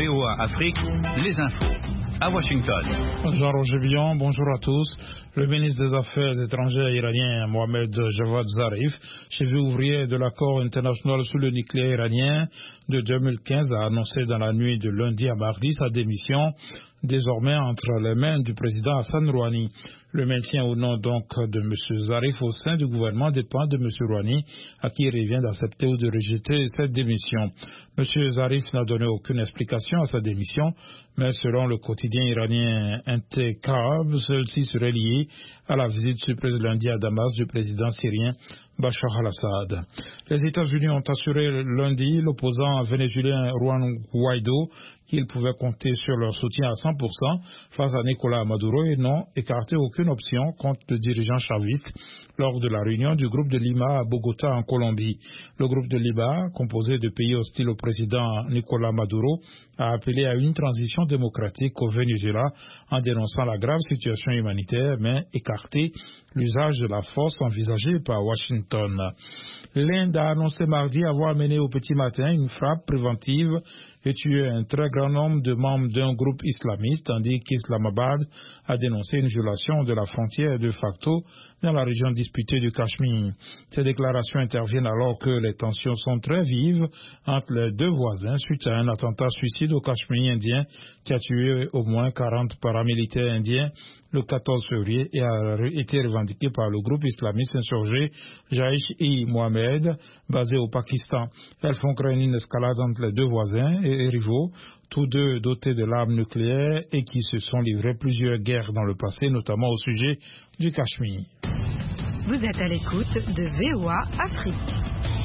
VOA Afrique, les infos. À Washington. Jean-Roger Billon, bonjour à tous. Le ministre des Affaires étrangères iranien Mohamed Javad Zarif, chef ouvrier de l'accord international sur le nucléaire iranien de 2015, a annoncé dans la nuit de lundi à mardi sa démission, désormais entre les mains du président Hassan Rouhani. Le maintien au nom donc de M. Zarif au sein du gouvernement dépend de M. Rouhani, à qui il revient d'accepter ou de rejeter cette démission. M. Zarif n'a donné aucune explication à sa démission, mais selon le quotidien iranien Intekab, celle-ci serait liée à la visite surprise lundi à Damas du président syrien Bachar al-Assad. Les États-Unis ont assuré lundi l'opposant vénézuélien Juan Guaido qu'ils pouvaient compter sur leur soutien à 100% face à Nicolás Maduro et n'ont écarté aucune option contre le dirigeant chaviste lors de la réunion du groupe de Lima à Bogota en Colombie. Le groupe de Lima, composé de pays hostiles au président Nicolás Maduro, a appelé à une transition démocratique au Venezuela en dénonçant la grave situation humanitaire mais écarté l'usage de la force envisagé par Washington. L'Inde a annoncé mardi avoir mené au petit matin une frappe préventive et tué un très grand nombre de membres d'un groupe islamiste, tandis qu'Islamabad a dénoncé une violation de la frontière de facto dans la région disputée du Cachemire. Ces déclarations interviennent alors que les tensions sont très vives entre les deux voisins suite à un attentat suicide au Cachemire indien qui a tué au moins 40 paramilitaires indiens le 14 février et a été revendiqué par le groupe islamiste insurgé Jaish-e-Mohammed basé au Pakistan. Elles font craindre une escalade entre les deux voisins et rivaux, tous deux dotés de l'arme nucléaire et qui se sont livrés plusieurs guerres dans le passé, notamment au sujet du Cachemire. Vous êtes à l'écoute de VOA Afrique.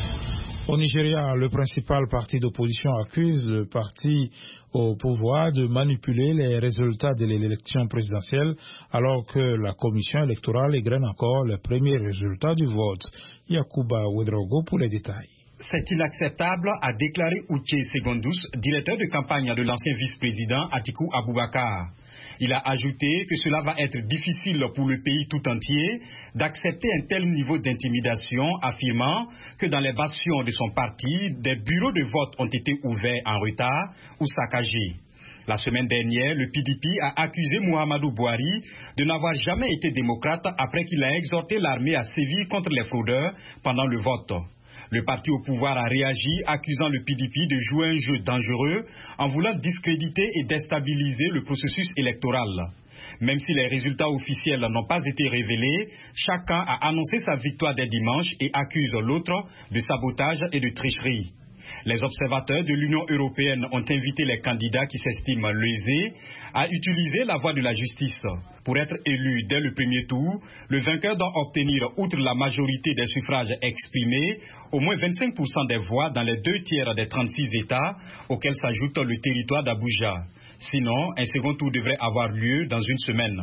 Au Nigeria, le principal parti d'opposition accuse le parti au pouvoir de manipuler les résultats de l'élection présidentielle alors que la commission électorale égrène encore les premiers résultats du vote. Yakuba Ouedraogo pour les détails. C'est inacceptable, a déclaré Uche Segondus, directeur de campagne de l'ancien vice-président Atiku Abubakar. Il a ajouté que cela va être difficile pour le pays tout entier d'accepter un tel niveau d'intimidation, affirmant que dans les bastions de son parti, des bureaux de vote ont été ouverts en retard ou saccagés. La semaine dernière, le PDP a accusé Muhammadu Buhari de n'avoir jamais été démocrate après qu'il a exhorté l'armée à sévir contre les fraudeurs pendant le vote. Le parti au pouvoir a réagi, accusant le PDP de jouer un jeu dangereux en voulant discréditer et déstabiliser le processus électoral. Même si les résultats officiels n'ont pas été révélés, chacun a annoncé sa victoire dès dimanche et accuse l'autre de sabotage et de tricherie. Les observateurs de l'Union européenne ont invité les candidats qui s'estiment lésés à utiliser la voie de la justice. Pour être élu dès le premier tour, le vainqueur doit obtenir, outre la majorité des suffrages exprimés, au moins 25% des voix dans les 2/3 des 36 États auxquels s'ajoute le territoire d'Abuja. Sinon, un second tour devrait avoir lieu dans une semaine.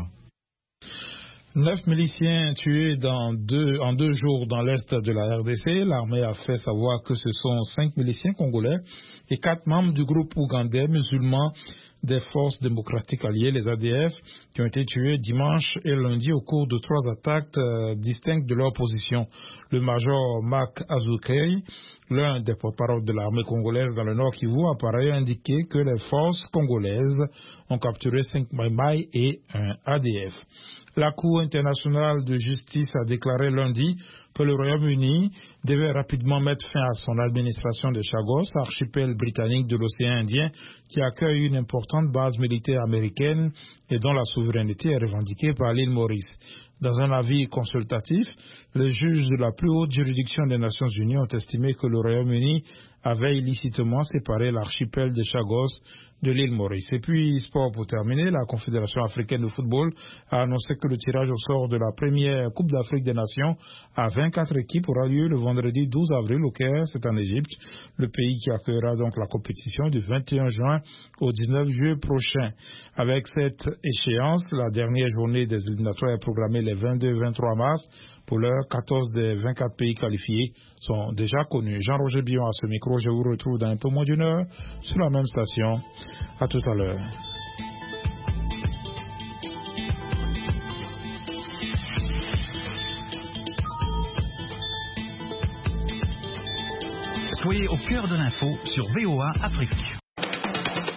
9 miliciens tués en deux jours dans l'est de la RDC. L'armée a fait savoir que ce sont 5 miliciens congolais et 4 membres du groupe ougandais musulman des forces démocratiques alliées, les ADF, qui ont été tués dimanche et lundi au cours de 3 attaques distinctes de leur position. Le major Marc Azoukei, l'un des porte-parole de l'armée congolaise dans le Nord Kivu, a par ailleurs indiqué que les forces congolaises ont capturé 5 Maïmaï et un ADF. La Cour internationale de justice a déclaré lundi que le Royaume-Uni devait rapidement mettre fin à son administration de Chagos, archipel britannique de l'océan Indien, qui accueille une importante base militaire américaine et dont la souveraineté est revendiquée par l'île Maurice. Dans un avis consultatif, les juges de la plus haute juridiction des Nations Unies ont estimé que le Royaume-Uni avait illicitement séparé l'archipel de Chagos de l'île Maurice. Et puis, sport pour terminer, la Confédération africaine de football a annoncé que le tirage au sort de la première Coupe d'Afrique des Nations à 24 équipes aura lieu le vendredi 12 avril au Caire, c'est en Égypte, le pays qui accueillera donc la compétition du 21 juin au 19 juillet prochain. Avec cette échéance, la dernière journée des éliminatoires est programmée les 22 et 23 mars. Pour l'heure, 14 des 24 pays qualifiés sont déjà connus. Jean-Roger Billon à ce micro, je vous retrouve dans un peu moins d'une heure sur la même station. À tout à l'heure. Soyez au cœur de l'info sur VOA Afrique.